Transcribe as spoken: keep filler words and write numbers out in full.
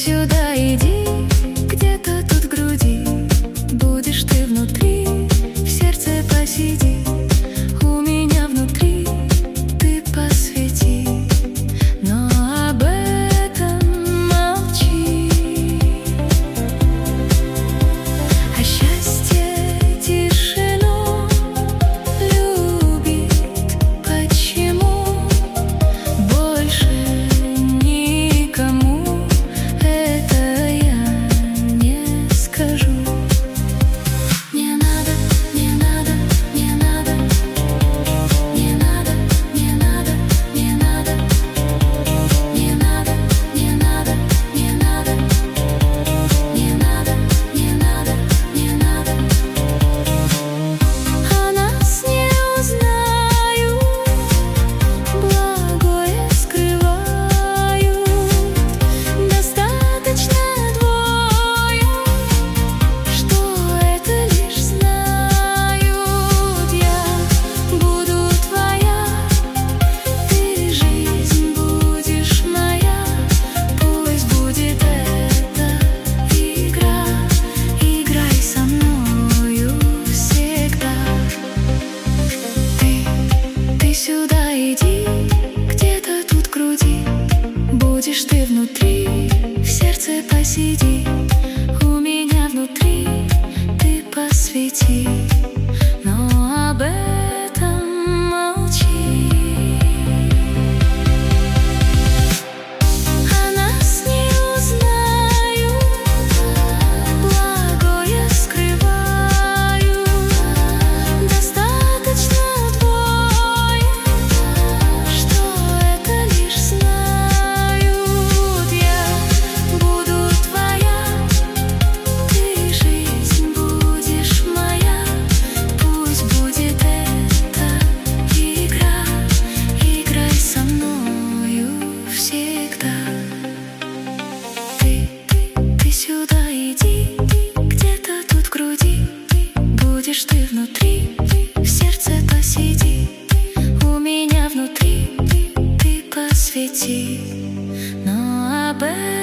сюда иди, где-то тут в груди будешь ты внутри, в сердце посиди, у меня внутри ты посвети, но об этом молчи. А счастье тишину любит, почему больше никому это я не скажу. Не надо, не надо, не надо, не надо, не надо, не надо, не надо, не надо, не надо, не надо, не надо, не надо. О нас не узнают, благое скрывают, достаточно двое, что это лишь знают. Я буду твоя, ты жизнь будешь моя, пусть будет эта игра, играй со мною всегда. Ты, ты сюда иди, где-то тут в груди будешь ты внутри, в сердце посиди, у меня внутри ты посвети, но об этом молчи. О нас не узнают, благое скрывают, достаточно двое, что это лишь знают. Я буду твоя, ты жизнь будешь моя, пусть будет эта игра, играй со мною всегда. Ты, ты, ты сюда иди, где-то тут в груди будешь ты внутри, в сердце посиди, у меня внутри ты посвети, но об этом